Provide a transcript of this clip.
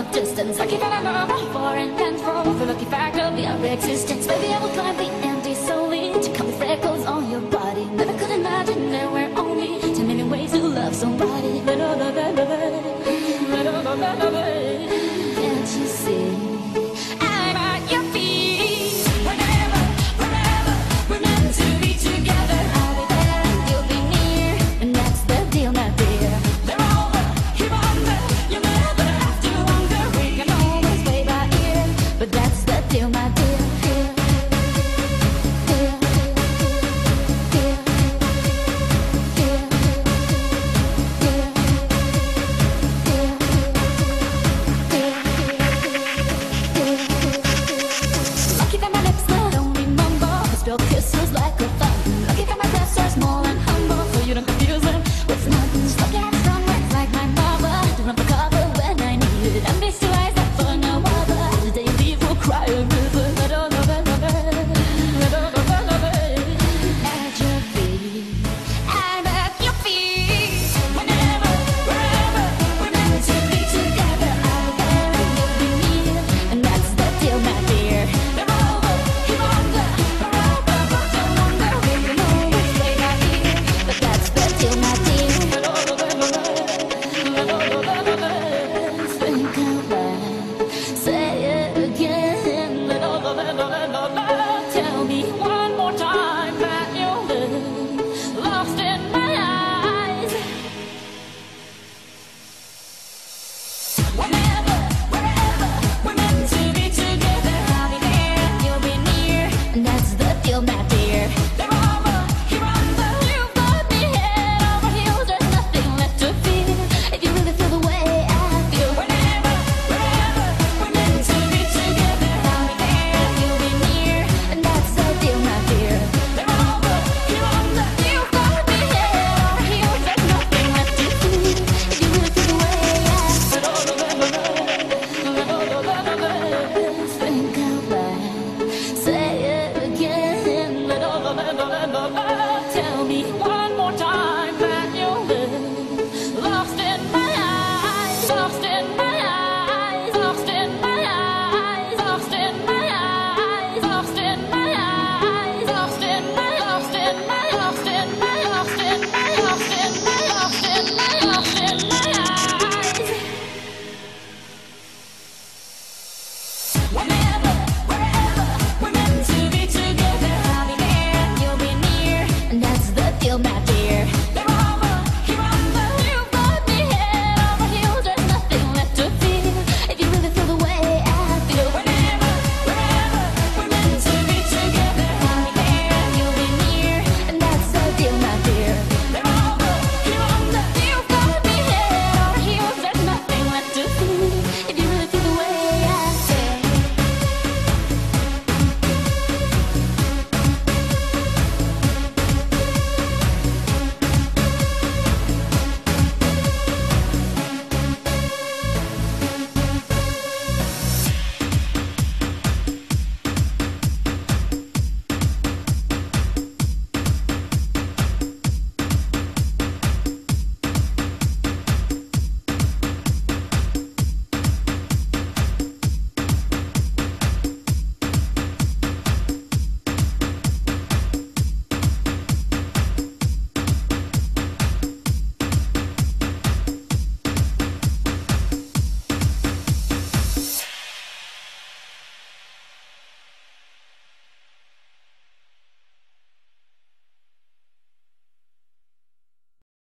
of distance. Lucky that I know I'm foreign control. The lucky fact of your existence. Baby, I will climb the empty solely to come with freckles on your body. Never could imagine there were only 10 million ways to love somebody. Can't you see? I'm at your feet. Whenever, wherever, we're meant to be together. I'll be there and you'll be near, and that's the deal, my dear. They're over, you're under, you never have to wonder. We can always play by ear, but that's the deal, my dear. Kisses like